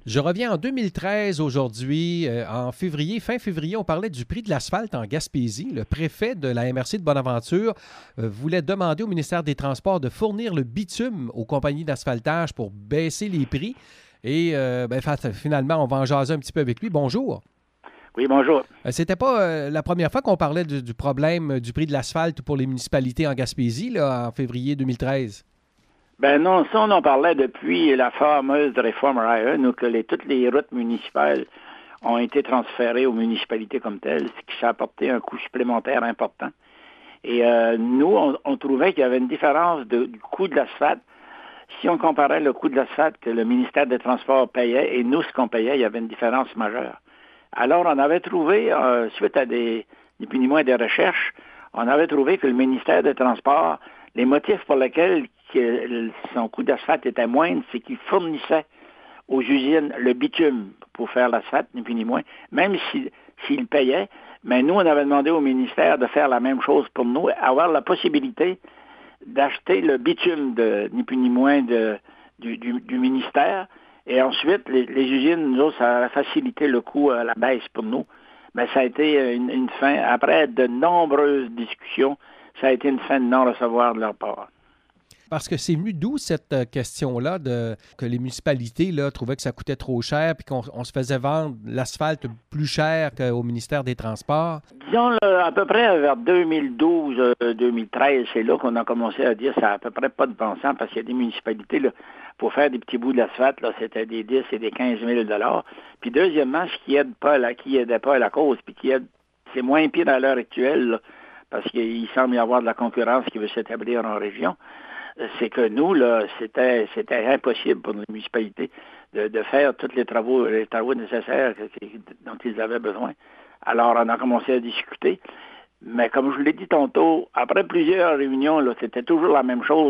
Je reviens en 2013 aujourd'hui. En février, fin février, on parlait du prix de l'asphalte en Gaspésie. Le préfet de la MRC de Bonaventure voulait demander au ministère des Transports de fournir le bitume aux compagnies d'asphaltage pour baisser les prix. Et finalement, on va en jaser un petit peu avec lui. Bonjour. Oui, bonjour. C'était pas la première fois qu'on parlait du problème du prix de l'asphalte pour les municipalités en Gaspésie, là, en février 2013. Ben non, ça, on en parlait depuis la fameuse réforme RIA, où toutes les routes municipales ont été transférées aux municipalités comme telles, ce qui a apporté un coût supplémentaire important. Et nous, on trouvait qu'il y avait une différence du coût de l'asphalte. Si on comparait le coût de l'asphalte que le ministère des Transports payait et nous, ce qu'on payait, il y avait une différence majeure. Alors, on avait trouvé, suite à ni plus ni moins des recherches, on avait trouvé que le ministère des Transports, les motifs pour lesquels son coût d'asphalte était moindre, c'est qu'il fournissait aux usines le bitume pour faire l'asphalte, ni plus ni moins, même s'il payait. Mais nous, on avait demandé au ministère de faire la même chose pour nous, avoir la possibilité d'acheter le bitume ni plus ni moins du ministère. Et ensuite, les usines, nous autres, ça a facilité le coût à la baisse pour nous. Mais ça a été une fin, après de nombreuses discussions, ça a été une fin de non-recevoir de leur part. Parce que c'est venu d'où cette question-là que les municipalités là, trouvaient que ça coûtait trop cher puis qu'on se faisait vendre l'asphalte plus cher qu'au ministère des Transports? Disons, là, à peu près vers 2012-2013, c'est là qu'on a commencé à dire que ça n'a à peu près pas de bon sens parce qu'il y a des municipalités, là, pour faire des petits bouts d'asphalte, là, c'était des 10 et des 15 000 $. Puis deuxièmement, ce qui aidait pas à la cause, puis c'est moins pire à l'heure actuelle, là, parce qu'il semble y avoir de la concurrence qui veut s'établir en région, c'est que nous, là, c'était impossible pour les municipalités de faire tous les travaux nécessaires dont ils avaient besoin. Alors, on a commencé à discuter. Mais comme je vous l'ai dit tantôt, après plusieurs réunions, là, c'était toujours la même chose.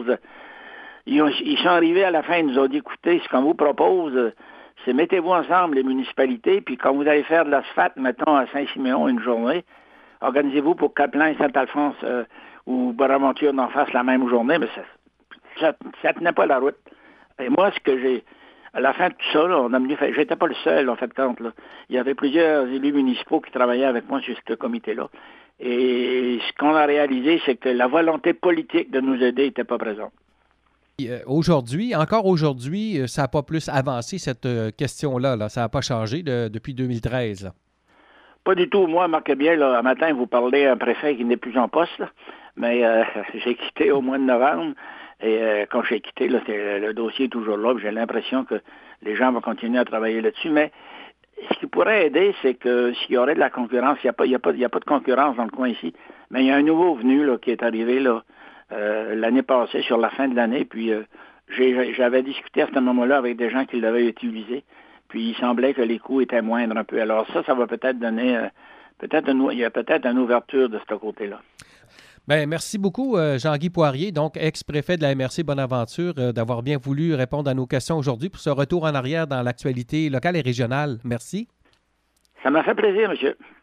Ils sont arrivés à la fin, ils nous ont dit, écoutez, ce qu'on vous propose, c'est mettez-vous ensemble, les municipalités, puis quand vous allez faire de l'asphalte, mettons, à Saint-Siméon une journée, organisez-vous pour Caplan et Saint-Alphonse ou Bonaventure d'en face la même journée, mais ça tenait pas la route. Et moi, à la fin de tout ça, là, j'étais pas le seul, en fait, compte, là. Il y avait plusieurs élus municipaux qui travaillaient avec moi sur ce comité-là. Et ce qu'on a réalisé, c'est que la volonté politique de nous aider n'était pas présente. Encore aujourd'hui, ça n'a pas plus avancé, cette question-là. Là. Ça n'a pas changé depuis 2013. Là. Pas du tout. Moi, marquez bien, là, un matin, vous parlez à un préfet qui n'est plus en poste, là, mais j'ai quitté au mois de novembre. Et quand j'ai quitté, là, le dossier est toujours là. J'ai l'impression que les gens vont continuer à travailler là-dessus. Mais ce qui pourrait aider, c'est que s'il y aurait de la concurrence, il n'y a pas de concurrence dans le coin ici. Mais il y a un nouveau venu là, qui est arrivé là, l'année passée, sur la fin de l'année. Puis j'avais discuté à ce moment-là avec des gens qui l'avaient utilisé. Puis il semblait que les coûts étaient moindres un peu. Alors ça va peut-être donner il y a peut-être une ouverture de ce côté-là. Bien, merci beaucoup, Jean-Guy Poirier, donc ex-préfet de la MRC Bonaventure, d'avoir bien voulu répondre à nos questions aujourd'hui pour ce retour en arrière dans l'actualité locale et régionale. Merci. Ça m'a fait plaisir, monsieur.